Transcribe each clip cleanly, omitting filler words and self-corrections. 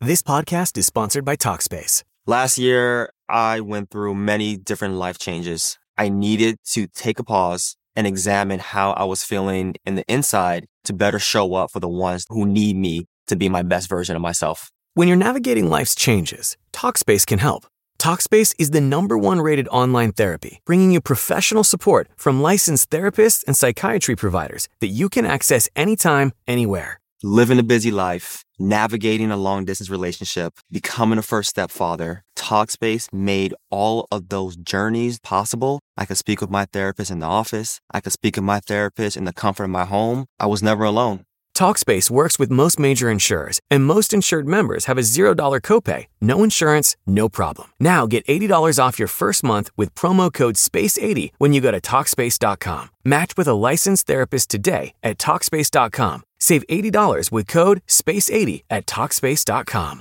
This podcast is sponsored by Talkspace. Last year, I went through many different life changes. I needed to take a pause and examine how I was feeling in the inside to better show up for the ones who need me to be my best version of myself. When you're navigating life's changes, Talkspace can help. Talkspace is the #1 rated online therapy, bringing you professional support from licensed therapists and psychiatry providers that you can access anytime, anywhere. Living a busy life, navigating a long-distance relationship, becoming a first-step father, Talkspace made all of those journeys possible. I could speak with my therapist in the office. I could speak with my therapist in the comfort of my home. I was never alone. Talkspace works with most major insurers, and most insured members have a $0 copay. No insurance, no problem. Now get $80 off your first month with promo code SPACE80 when you go to Talkspace.com. Match with a licensed therapist today at Talkspace.com. Save $80 with code SPACE80 at Talkspace.com.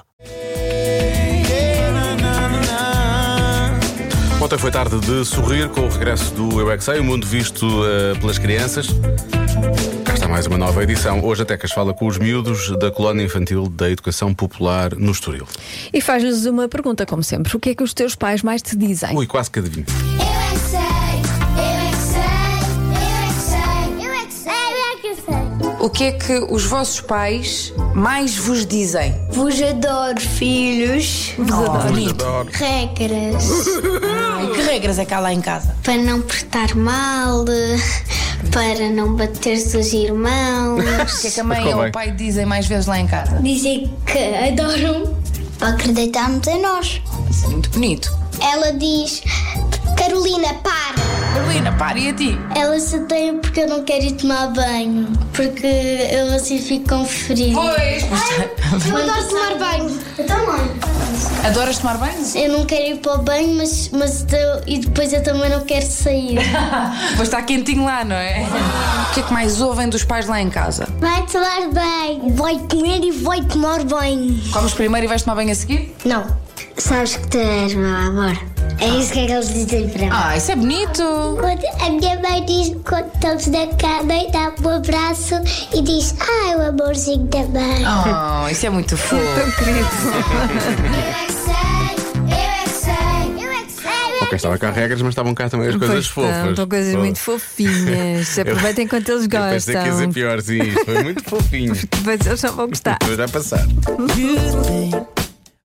Ontem foi tarde de sorrir com o regresso do Eu é Que Sei, o mundo visto pelas crianças. Cá está mais uma nova edição. Hoje a Tecas fala com os miúdos da Colónia Infantil da Educação Popular no Estoril. E faz-lhes uma pergunta, como sempre. O que é que os teus pais mais te dizem? Ui, quase que adivinho. Eu é que sei, eu é que sei, eu é que sei, eu é que sei, eu é que sei. O que é que os vossos pais mais vos dizem? Vos adoro, filhos. Vos adoro. Regras. E que regras é que há lá em casa? Para não portar mal, para não bater os irmãos. O que é que a mãe ou o pai dizem mais vezes lá em casa? Dizem que adoram. Para acreditarmos em nós. Isso é muito bonito. Ela diz: Carolina, para. Carolina, para, e a ti? Ela chateia porque eu não quero ir tomar banho. Porque eu assim fico com frio. Pois, Eu adoro tomar banho. Eu também. adoras tomar banho? Eu não quero ir para o banho, e depois eu também não quero sair. Pois está quentinho lá, não é? O que é que mais ouvem dos pais lá em casa? Vai tomar banho. Vai comer e vai tomar banho. Comes primeiro e vais tomar banho a seguir? Não. Sabes que tu és meu amor. É isso que eles dizem para mim. Ah, isso é bonito. A minha mãe diz, quando estamos na cama, dá um abraço e diz: ai, o amorzinho também. Oh, isso é muito fofo. Eu é que sei, eu é que sei, eu é que sei. Ok, estava cá regras, mas estavam cá também as coisas fofas. Estão coisas muito fofinhas. Se aproveitem enquanto eles Eu pensei que ia ser gostam. pior, sim. Isto foi muito fofinho. Depois eles só vão gostar. Depois vai passar.